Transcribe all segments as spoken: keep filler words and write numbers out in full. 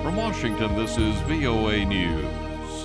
From Washington, this is V O A News.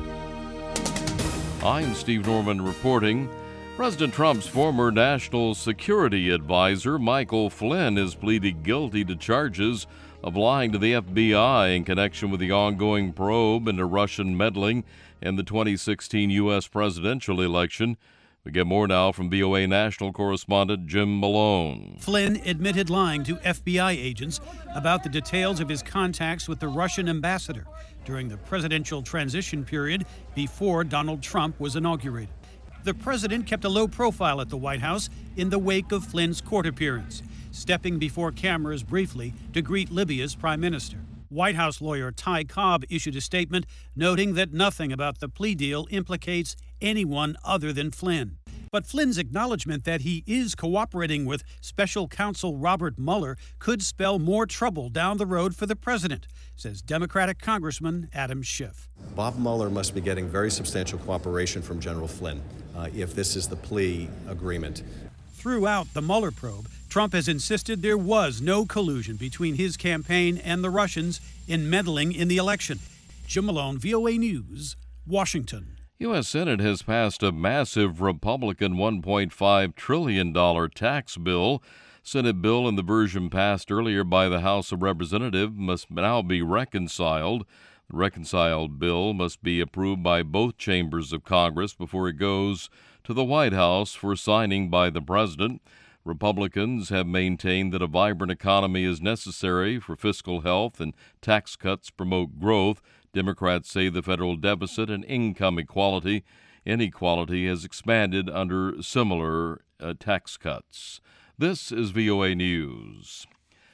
I'm Steve Norman reporting. President Trump's former national security advisor, Michael Flynn, has pleaded guilty to charges of lying to the F B I in connection with the ongoing probe into Russian meddling in the twenty sixteen U S presidential election. We get more now from V O A national correspondent Jim Malone. Flynn admitted lying to F B I agents about the details of his contacts with the Russian ambassador during the presidential transition period before Donald Trump was inaugurated. The president kept a low profile at the White House in the wake of Flynn's court appearance, stepping before cameras briefly to greet Libya's prime minister. White House lawyer Ty Cobb issued a statement noting that nothing about the plea deal implicates anyone other than Flynn. But Flynn's acknowledgement that he is cooperating with special counsel Robert Mueller could spell more trouble down the road for the president, says Democratic Congressman Adam Schiff. Bob Mueller must be getting very substantial cooperation from General Flynn uh, if this is the plea agreement. Throughout the Mueller probe, Trump has insisted there was no collusion between his campaign and the Russians in meddling in the election. Jim Malone, V O A News, Washington. U S. Senate has passed a massive Republican one point five trillion dollars tax bill. Senate bill in the version passed earlier by the House of Representatives must now be reconciled. The reconciled bill must be approved by both chambers of Congress before it goes to the White House for signing by the president. Republicans have maintained that a vibrant economy is necessary for fiscal health and tax cuts promote growth. Democrats say the federal deficit and income equality inequality has expanded under similar uh, tax cuts. This is V O A News.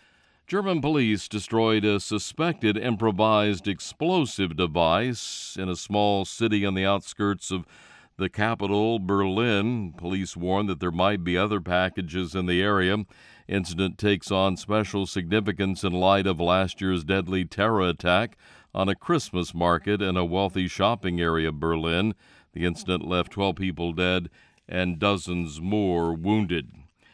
German police destroyed a suspected improvised explosive device in a small city on the outskirts of the capital, Berlin. Police warn that there might be other packages in the area. Incident takes on special significance in light of last year's deadly terror attack on a Christmas market in a wealthy shopping area of Berlin. The incident left twelve people dead and dozens more wounded.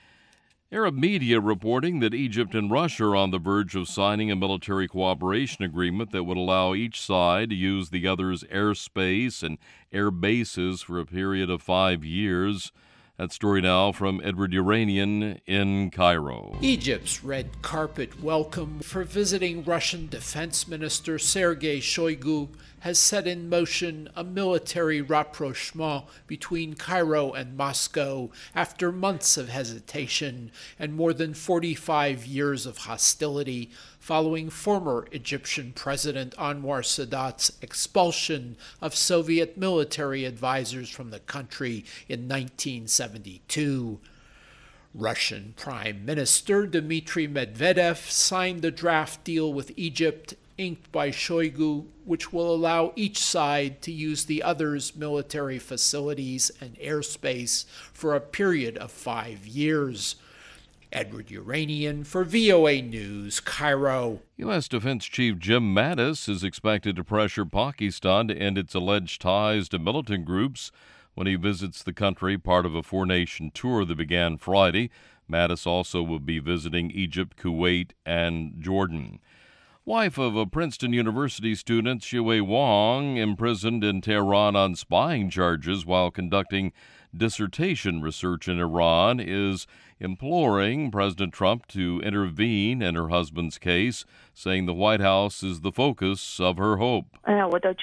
Arab media reporting that Egypt and Russia are on the verge of signing a military cooperation agreement that would allow each side to use the other's airspace and air bases for a period of five years. That story now from Edward Uranian in Cairo. Egypt's red carpet welcome for visiting Russian Defense Minister Sergei Shoigu has set in motion a military rapprochement between Cairo and Moscow after months of hesitation and more than forty-five years of hostility following former Egyptian President Anwar Sadat's expulsion of Soviet military advisors from the country in nineteen seventy-two. Russian Prime Minister Dmitry Medvedev signed the draft deal with Egypt, inked by Shoigu, which will allow each side to use the other's military facilities and airspace for a period of five years. Edward Uranian for V O A News, Cairo. U S. Defense Chief Jim Mattis is expected to pressure Pakistan to end its alleged ties to militant groups when he visits the country, part of a four-nation tour that began Friday. Mattis also will be visiting Egypt, Kuwait, and Jordan. Wife of a Princeton University student, Xue Wang, imprisoned in Tehran on spying charges while conducting dissertation research in Iran, is imploring President Trump to intervene in her husband's case, saying the White House is the focus of her hope. In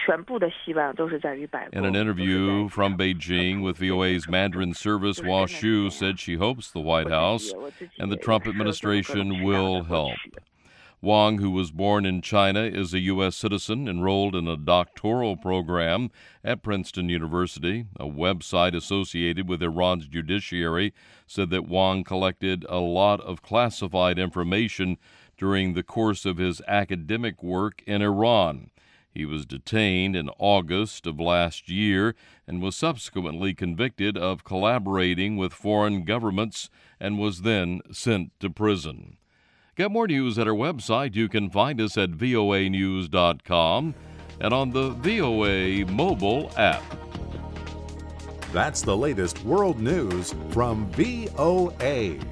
an interview from Beijing with V O A's Mandarin service, Hua Shu said she hopes the White House and the Trump administration will help. Wang, who was born in China, is a U S citizen enrolled in a doctoral program at Princeton University. A website associated with Iran's judiciary said that Wang collected a lot of classified information during the course of his academic work in Iran. He was detained in August of last year and was subsequently convicted of collaborating with foreign governments and was then sent to prison. Get more news at our website. You can find us at V O A news dot com and on the V O A mobile app. That's the latest world news from V O A.